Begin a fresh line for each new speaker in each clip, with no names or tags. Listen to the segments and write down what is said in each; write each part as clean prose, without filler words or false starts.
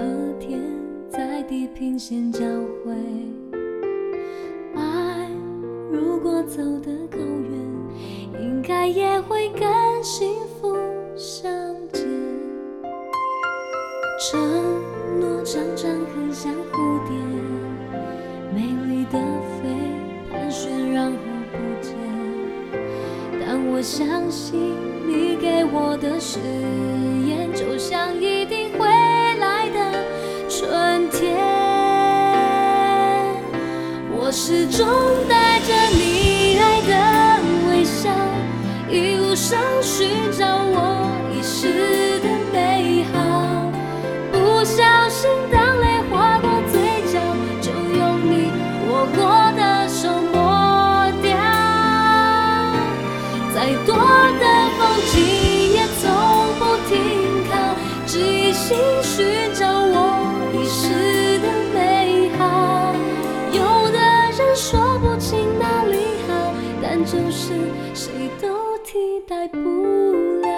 天在地平线交汇。爱如果走得够远，应该也会跟幸福相见。承诺常常很像蝴蝶，美丽的飞，盘旋然后不见。但我相信你给我的誓言，就像一定会来的春天。我始终带着你爱的微笑，一路上寻找我遗失的美好。不小心当泪划过嘴角，就用你握过的手抹掉。再多的风景也从不停靠，只一心寻找我遗失的美好。有的人说不清哪里好，但就是谁都替代不了。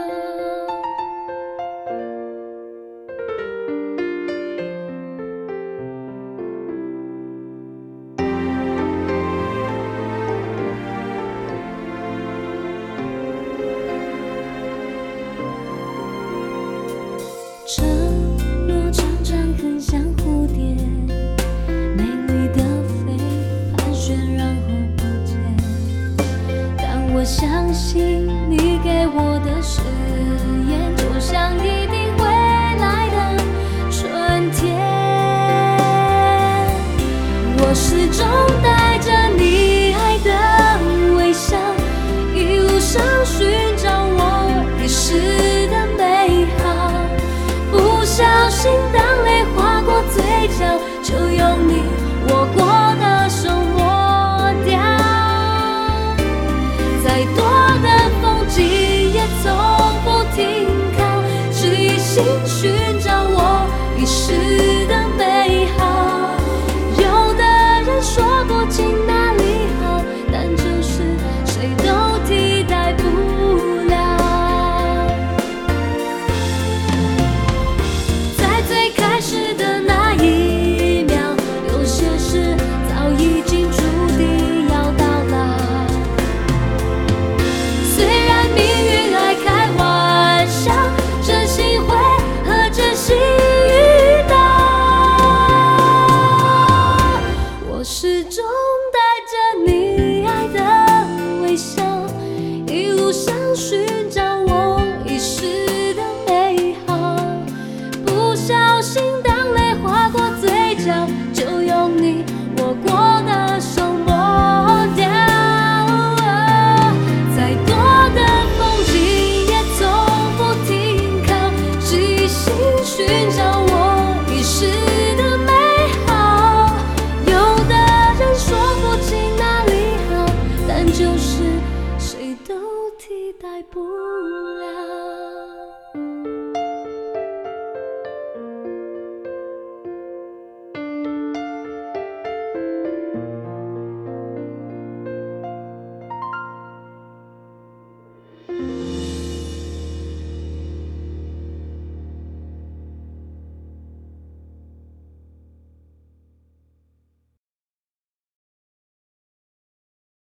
承诺常常很像蝴蝶，美丽的飞，盘旋然后不见。但我相信你给我的誓言，就像一定会来的春天。我始终带着你爱的微笑，一路上寻找我遗失的美好。不小心当泪划过嘴角，就用你握过的手抹掉。再多的风景也从不停靠，只一心寻找我遗失的美好。有的人说不清哪里好，但就是谁都替代不了。最开始的那一秒，有些事早已经注定要到老。虽然命运爱开玩笑，真心会和真心遇到。我始终带着你爱的微笑，一路上寻找我遗失的美好。不小心